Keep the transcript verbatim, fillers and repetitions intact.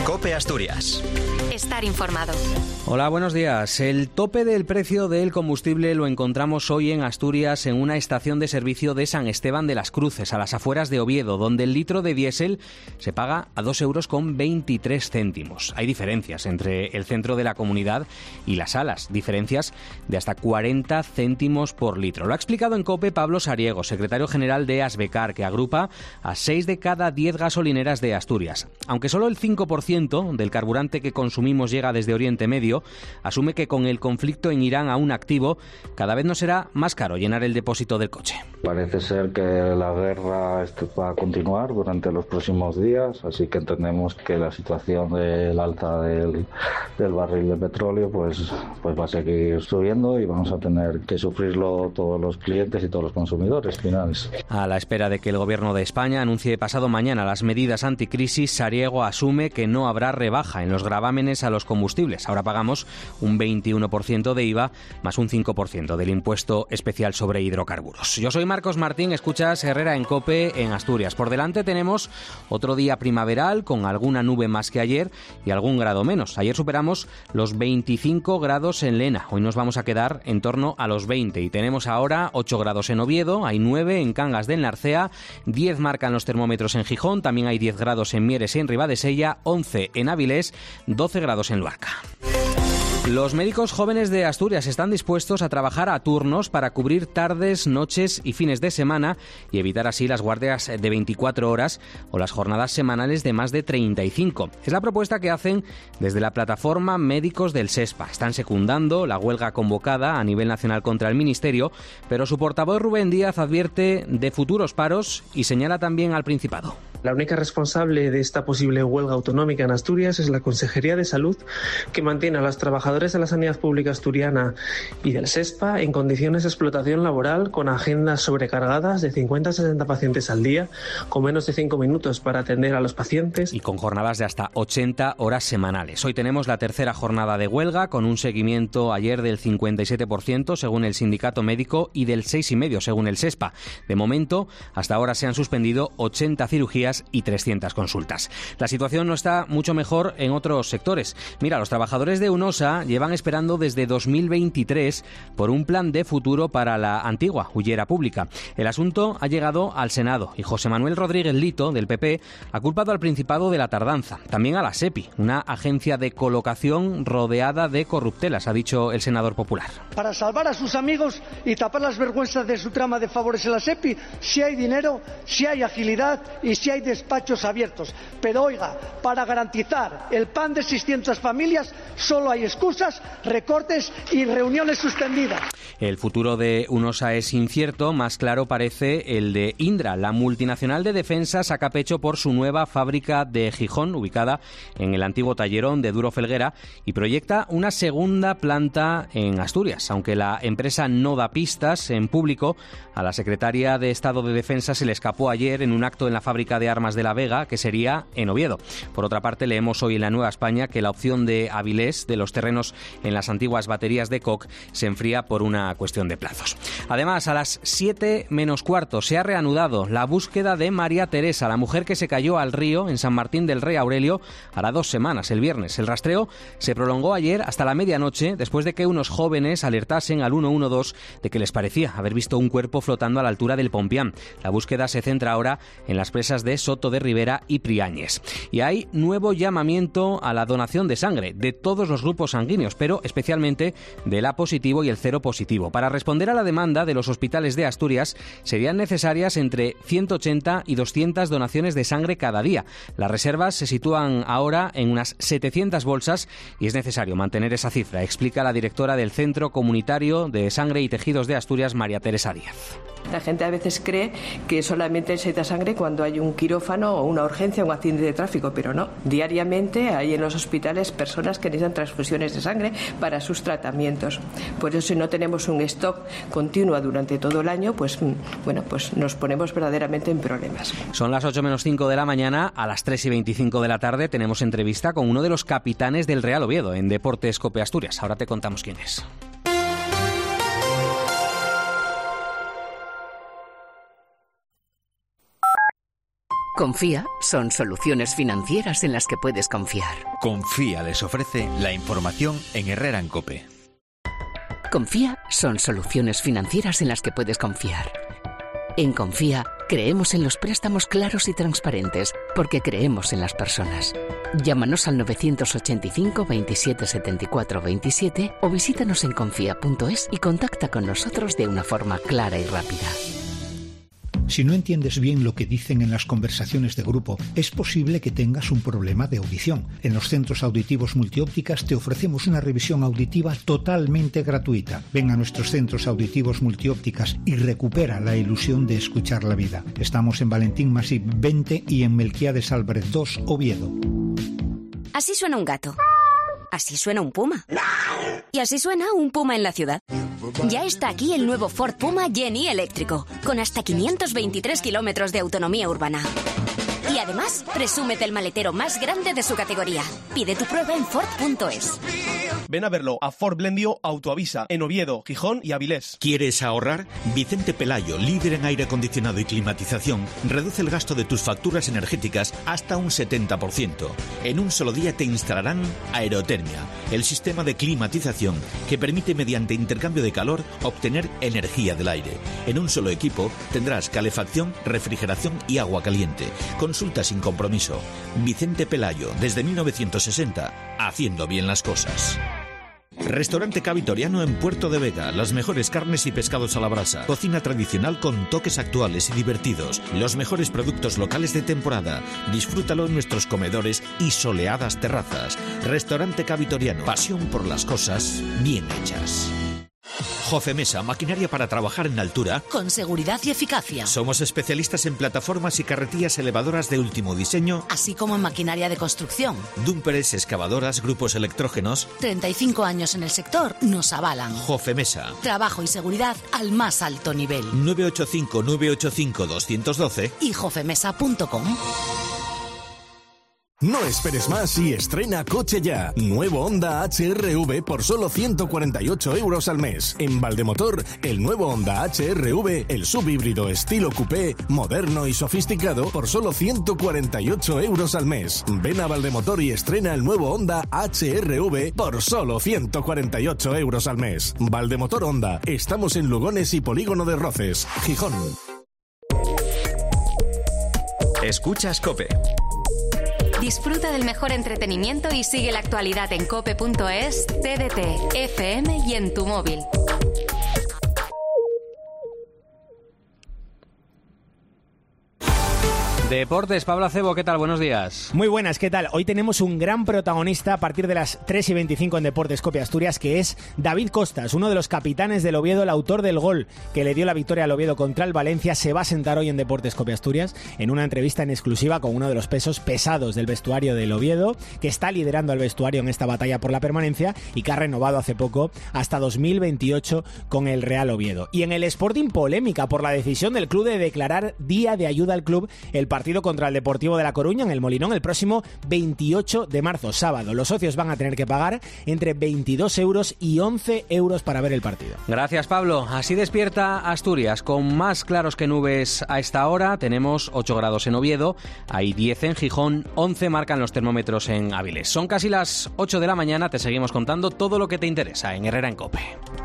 COPE Asturias. Estar informado. Hola, buenos días. El tope del precio del combustible lo encontramos hoy en Asturias en una estación de servicio de San Esteban de las Cruces, a las afueras de Oviedo, donde el litro de diésel se paga a dos euros con veintitrés céntimos. Hay diferencias entre el centro de la comunidad y las salas, diferencias de hasta cuarenta céntimos por litro. Lo ha explicado en COPE Pablo Sariego, secretario general de Asbecar, que agrupa a seis de cada diez gasolineras de Asturias. Aunque solo el cinco por ciento del carburante que consumimos llega desde Oriente Medio, asume que con el conflicto en Irán aún activo, cada vez nos será más caro llenar el depósito del coche. Parece ser que la guerra va a continuar durante los próximos días, así que entendemos que la situación del alza del, del barril de petróleo pues, pues va a seguir subiendo y vamos a tener que sufrirlo todos los clientes y todos los consumidores finales. A la espera de que el Gobierno de España anuncie pasado mañana las medidas anticrisis, Sariego asume que no habrá rebaja en los gravámenes a los combustibles. Ahora pagamos un veintiuno por ciento de I V A más un cinco por ciento del impuesto especial sobre hidrocarburos. Yo soy Marcos Martín, escuchas Herrera en COPE en Asturias. Por delante tenemos otro día primaveral con alguna nube más que ayer y algún grado menos. Ayer superamos los veinticinco grados en Lena. Hoy nos vamos a quedar en torno a los veinte y tenemos ahora ocho grados en Oviedo, hay nueve en Cangas del Narcea, diez marcan los termómetros en Gijón, también hay diez grados en Mieres y en Ribadesella, once en Avilés, doce grados en Luarca. Los médicos jóvenes de Asturias están dispuestos a trabajar a turnos para cubrir tardes, noches y fines de semana y evitar así las guardias de veinticuatro horas o las jornadas semanales de más de treinta y cinco. Es la propuesta que hacen desde la plataforma Médicos del SESPA. Están secundando la huelga convocada a nivel nacional contra el Ministerio, pero su portavoz Rubén Díaz advierte de futuros paros y señala también al Principado. La única responsable de esta posible huelga autonómica en Asturias es la Consejería de Salud, que mantiene a los trabajadores de la sanidad pública asturiana y del SESPA en condiciones de explotación laboral, con agendas sobrecargadas de cincuenta a sesenta pacientes al día, con menos de cinco minutos para atender a los pacientes. Y con jornadas de hasta ochenta horas semanales. Hoy tenemos la tercera jornada de huelga, con un seguimiento ayer del cincuenta y siete por ciento según el sindicato médico y del seis coma cinco por ciento según el SESPA. De momento, hasta ahora se han suspendido ochenta cirugías y trescientas consultas. La situación no está mucho mejor en otros sectores. Mira, los trabajadores de UNOSA llevan esperando desde dos mil veintitrés por un plan de futuro para la antigua Hullera Pública. El asunto ha llegado al Senado y José Manuel Rodríguez Lito, del P P, ha culpado al Principado de la tardanza. También a la SEPI, una agencia de colocación rodeada de corruptelas, ha dicho el senador popular. Para salvar a sus amigos y tapar las vergüenzas de su trama de favores en la SEPI, si hay dinero, si hay agilidad y si hay despachos abiertos. Pero oiga, para garantizar el pan de seiscientas familias solo hay excusas, recortes y reuniones suspendidas. El futuro de UNOSA es incierto, más claro parece el de Indra. La multinacional de defensa saca pecho por su nueva fábrica de Gijón, ubicada en el antiguo tallerón de Duro Felguera, y proyecta una segunda planta en Asturias. Aunque la empresa no da pistas en público, a la secretaria de Estado de Defensa se le escapó ayer en un acto en la fábrica de armas de La Vega, que sería en Oviedo. Por otra parte, leemos hoy en la Nueva España que la opción de Avilés, de los terrenos en las antiguas baterías de Koch, se enfría por una cuestión de plazos. Además, a las siete menos cuarto se ha reanudado la búsqueda de María Teresa, la mujer que se cayó al río en San Martín del Rey Aurelio hará dos semanas, el viernes. El rastreo se prolongó ayer hasta la medianoche, después de que unos jóvenes alertasen al ciento doce de que les parecía haber visto un cuerpo flotando a la altura del Pompián. La búsqueda se centra ahora en las presas de Soto de Ribera y Priáñez. Y hay nuevo llamamiento a la donación de sangre de todos los grupos sanguíneos, pero especialmente del A positivo y el cero positivo. Para responder a la demanda de los hospitales de Asturias, serían necesarias entre ciento ochenta y doscientas donaciones de sangre cada día. Las reservas se sitúan ahora en unas setecientas bolsas y es necesario mantener esa cifra, explica la directora del Centro Comunitario de Sangre y Tejidos de Asturias, María Teresa Díaz. La gente a veces cree que solamente necesita sangre cuando hay un quirófano o una urgencia o un accidente de tráfico, pero no. Diariamente hay en los hospitales personas que necesitan transfusiones de sangre para sus tratamientos. Por eso, si no tenemos un stock continuo durante todo el año, pues bueno, pues nos ponemos verdaderamente en problemas. Son las ocho menos cinco de la mañana. A las tres y veinticinco de la tarde tenemos entrevista con uno de los capitanes del Real Oviedo en Deportes COPE Asturias. Ahora te contamos quién es. Confía son soluciones financieras en las que puedes confiar. Confía les ofrece la información en Herrera en COPE. Confía son soluciones financieras en las que puedes confiar. En Confía creemos en los préstamos claros y transparentes porque creemos en las personas. Llámanos al novecientos ochenta y cinco veintisiete setenta y cuatro veintisiete o visítanos en confía punto es y contacta con nosotros de una forma clara y rápida. Si no entiendes bien lo que dicen en las conversaciones de grupo, es posible que tengas un problema de audición. En los centros auditivos Multiópticas te ofrecemos una revisión auditiva totalmente gratuita. Ven a nuestros centros auditivos Multiópticas y recupera la ilusión de escuchar la vida. Estamos en Valentín Masip veinte y en Melquiades Álvarez dos, Oviedo. Así suena un gato. Así suena un puma. Y así suena un puma en la ciudad. Ya está aquí el nuevo Ford Puma Jenny eléctrico, con hasta quinientos veintitrés kilómetros de autonomía urbana. Y además, presúmete el maletero más grande de su categoría. Pide tu prueba en Ford punto es. Ven a verlo a Ford Blendio Autoavisa, en Oviedo, Gijón y Avilés. ¿Quieres ahorrar? Vicente Pelayo, líder en aire acondicionado y climatización, reduce el gasto de tus facturas energéticas hasta un setenta por ciento. En un solo día te instalarán Aerotermia, el sistema de climatización que permite mediante intercambio de calor obtener energía del aire. En un solo equipo tendrás calefacción, refrigeración y agua caliente. Consulta sin compromiso. Vicente Pelayo, desde mil novecientos sesenta, haciendo bien las cosas. Restaurante Cavitoriano en Puerto de Vega. Las mejores carnes y pescados a la brasa. Cocina tradicional con toques actuales y divertidos. Los mejores productos locales de temporada. Disfrútalo en nuestros comedores y soleadas terrazas. Restaurante Cavitoriano. Pasión por las cosas bien hechas. Jofemesa, maquinaria para trabajar en altura. Con seguridad y eficacia. Somos especialistas en plataformas y carretillas elevadoras de último diseño. Así como en maquinaria de construcción. Dúmperes, excavadoras, grupos electrógenos. treinta y cinco años en el sector nos avalan. Jofemesa. Trabajo y seguridad al más alto nivel. nueve ocho cinco nueve ocho cinco dos uno dos y jofemesa punto com. No esperes más y estrena coche ya. Nuevo Honda H R V por solo ciento cuarenta y ocho euros al mes. En Valdemotor, el nuevo Honda H R V, el subhíbrido estilo coupé, moderno y sofisticado por solo ciento cuarenta y ocho euros al mes. Ven a Valdemotor y estrena el nuevo Honda H R V por solo ciento cuarenta y ocho euros al mes. Valdemotor Honda. Estamos en Lugones y Polígono de Roces, Gijón. Escuchas COPE. Disfruta del mejor entretenimiento y sigue la actualidad en cope punto es, T D T, F M y en tu móvil. Deportes, Pablo Acebo, ¿qué tal? Buenos días. Muy buenas, ¿qué tal? Hoy tenemos un gran protagonista a partir de las tres y veinticinco en Deportes COPE Asturias, que es David Costas, uno de los capitanes del Oviedo, el autor del gol que le dio la victoria al Oviedo contra el Valencia. Se va a sentar hoy en Deportes COPE Asturias en una entrevista en exclusiva con uno de los pesos pesados del vestuario del Oviedo, que está liderando al vestuario en esta batalla por la permanencia y que ha renovado hace poco hasta dos mil veintiocho con el Real Oviedo. Y en el Sporting, polémica por la decisión del club de declarar día de ayuda al club el partido contra el Deportivo de La Coruña en el Molinón el próximo veintiocho de marzo, sábado. Los socios van a tener que pagar entre veintidós euros y once euros para ver el partido. Gracias, Pablo. Así despierta Asturias, con más claros que nubes a esta hora. Tenemos ocho grados en Oviedo, hay diez en Gijón, once marcan los termómetros en Avilés. Son casi las ocho de la mañana, te seguimos contando todo lo que te interesa en Herrera en COPE.